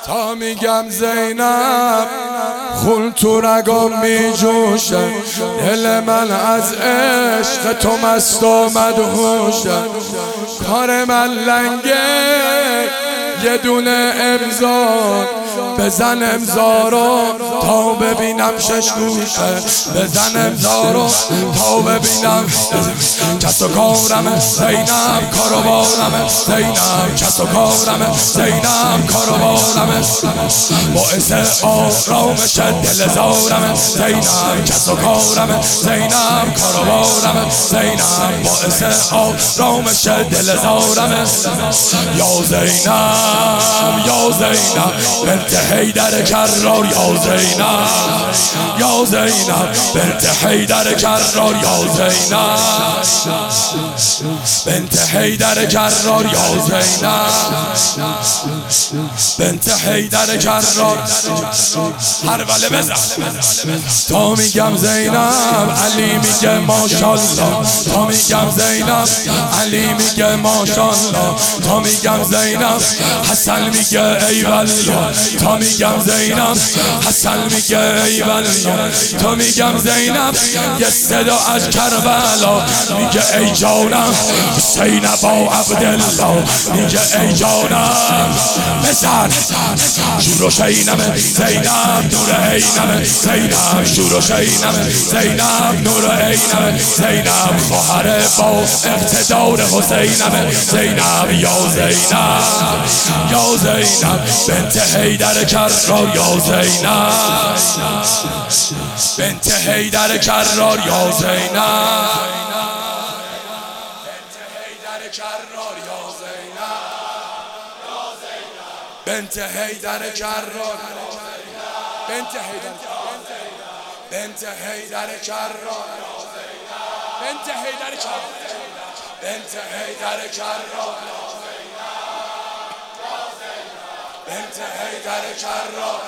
تا میگم زینب خون تو رگام میجوشه، دل من از عشق تو مست و مدهوشه. کار من لنگه یه دونه امضا، بزن امضا رو تا ببینم شش گوشه، بزن امضا رو تا ببینم کس و کارم زینب، کاروانم زینب، کس و کارم زینب، کاروانم باعث آرامش دل زارم زینب، کس و کارم زینب، کاروانم زینب باعث آرامش دل زارم. یا زینب یا زینب بنت حیدر کرار، یا زینب یا زینب بنت حیدر کرار، یا زینب بنت حیدر کرار، یا زینب بنت حیدر کرار. هر وله بزن تا میگم زینب، علی میگه ماشالله، تا میگم زینب علی میگه ماشالله، تا میگم زینب حسن میگه ای والله، تا میگم زینب حسن میگه ای والله، تا میگم زینب یه صدا از کربلا میگه ای جانم حسین با عبدالله، میگه ای جانم بزن شور و شینم زینب نور عینم، زینب شور و شینم زینب نور عینم، زینب خواهر با اقتدار حسینم، زینب یا زینب یا زینب بنت حیدر کرار، یا زینب بنت حیدر کرار، یا زینب بنت حیدر کرار، بنت حیدر بنت حیدر کرار، بنت حیدر کرار، بنت حیدر کرار، بنت حیدر کرار.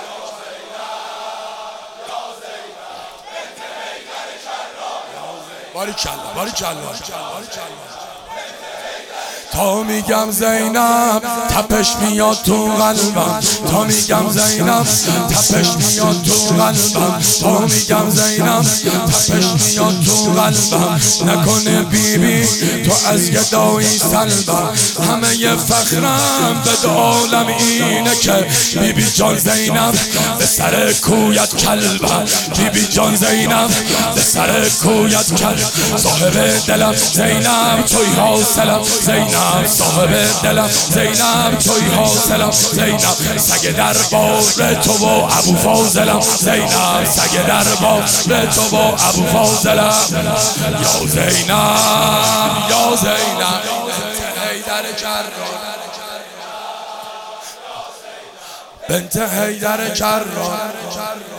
باریکالله باریکالله باریکالله. تا میگم زینب تپش میاد تو قلبم، تا میگم زینب تپش میاد تو قلبم، تا میگم زینب تپش میاد تو قلبم. نکنه بیبی تو از گدایی سلبم، همه ی فخرم به عالم اینه که بیبی جان زینب به سر کویت کلبم، بیبی جان زینب به سر کویت کلبم. صاحب دلم زینب توی حاصلم، زینب صاحب دلم زینب توی حاصلم، زینب سگ دربار تو و ابو فاضلم، زینب سگ دربار تو و ابو فاضلم. یا زینب یا زینب بنت حیدر کرار، بنت حیدر کرار.